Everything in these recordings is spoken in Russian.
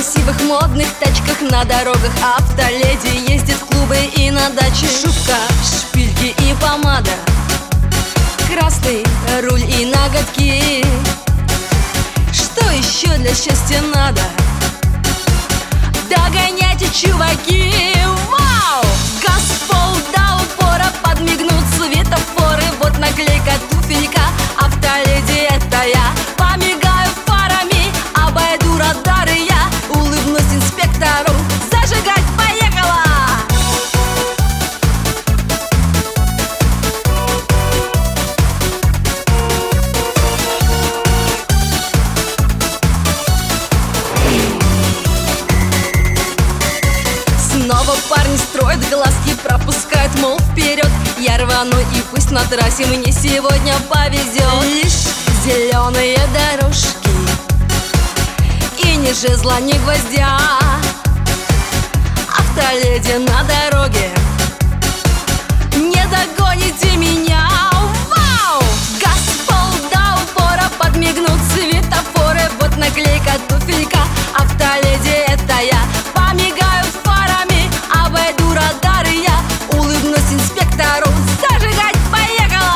красивых модных тачках, на дорогах автоледи ездит в клубы и на даче. Шубка, шпильки и помада, красный руль и ноготки. Что еще для счастья надо? Догоняйте, чуваки! Вау! Газ в пол до упора, подмигнут светофоры. Вот наклейка туфелька, автоледи это я. Помигаю фарами, обойду радары я. Улыбнусь инспектору, зажигать поехала! Снова парни строят глазки, пропускают, мол, вперед. Я рвану, и пусть на трассе мне сегодня повезет. Лишь зеленые дорожки и ни жезла, ни гвоздя. Автоледи на дороге, не догоните меня. Вау! Газ в пол до упора, подмигнут светофоры. Вот наклейка туфелька, автоледи это я. Помигаю фарами, обойду радары я. Улыбнусь инспектору, зажигать поехала!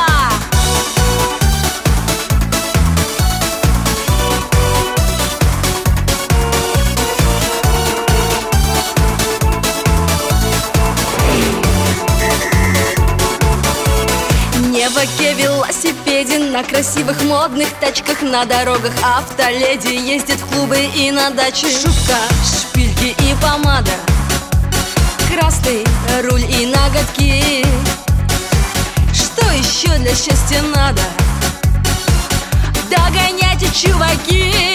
Не в оке велосипеде, на красивых модных тачках, на дорогах автоледи ездит в клубы и на даче. Шубка, шпильки и помада, красный руль и ноготки. Что еще для счастья надо? Догоняйте, чуваки!